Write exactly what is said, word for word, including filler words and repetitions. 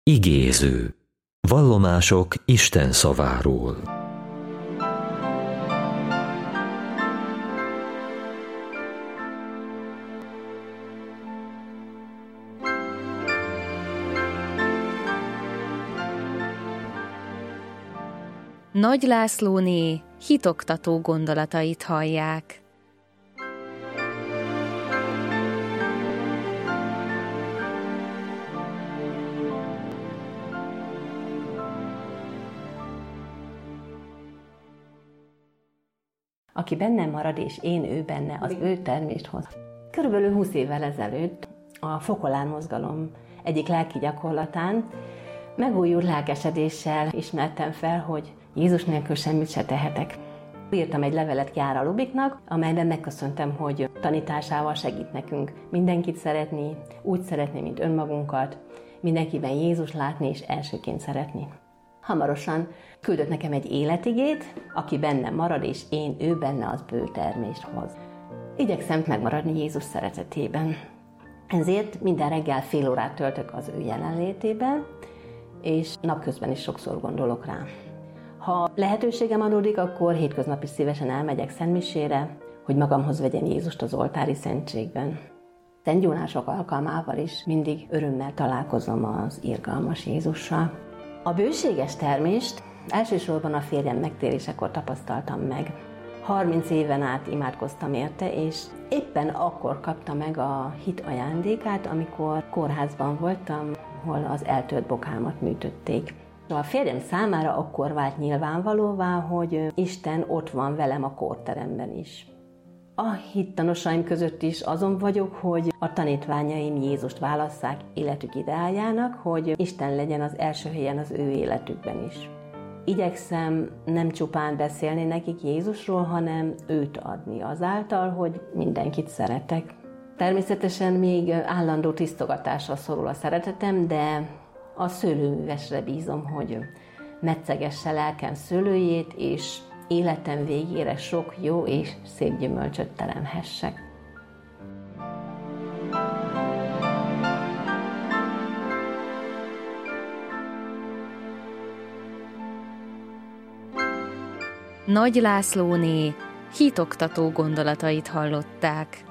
Igéző. Vallomások Isten szaváról. Nagy Lászlóné hitoktató gondolatait hallják. Aki bennem marad, és én ő benne, az ő termést hoz. Körülbelül húsz évvel ezelőtt a Fokolár mozgalom egyik lelki gyakorlatán megújult lelkesedéssel ismertem fel, hogy Jézus nélkül semmit se tehetek. Írtam egy levelet Chiara Lubiknak, amelyben megköszöntem, hogy tanításával segít nekünk mindenkit szeretni, úgy szeretni, mint önmagunkat, mindenkiben Jézus látni és elsőként szeretni. Hamarosan küldött nekem egy életigét, aki bennem marad, és én ő benne, az bő termést hoz. Igyekszem megmaradni Jézus szeretetében. Ezért minden reggel fél órát töltök az ő jelenlétében, és napközben is sokszor gondolok rá. Ha lehetőségem adódik, akkor hétköznap is szívesen elmegyek szentmisére, hogy magamhoz vegyem Jézust az oltári szentségben. Szentgyónások alkalmával is mindig örömmel találkozom az irgalmas Jézussal. A bőséges termést elsősorban a férjem megtérésekor tapasztaltam meg. harminc éven át imádkoztam érte, és éppen akkor kapta meg a hit ajándékát, amikor kórházban voltam, hol az eltölt bokámat műtötték. A férjem számára akkor vált nyilvánvalóvá, hogy Isten ott van velem a kórteremben is. A hittanosaim között is azon vagyok, hogy a tanítványaim Jézust válasszák életük ideájának, hogy Isten legyen az első helyen az ő életükben is. Igyekszem nem csupán beszélni nekik Jézusról, hanem őt adni azáltal, hogy mindenkit szeretek. Természetesen még állandó tisztogatásra szorul a szeretetem, de a szőlőművesre bízom, hogy metszegesse lelkem szőlőjét, és életem végére sok jó és szép gyümölcsöt teremhessek. Nagy Lászlóné hitoktató gondolatait hallották.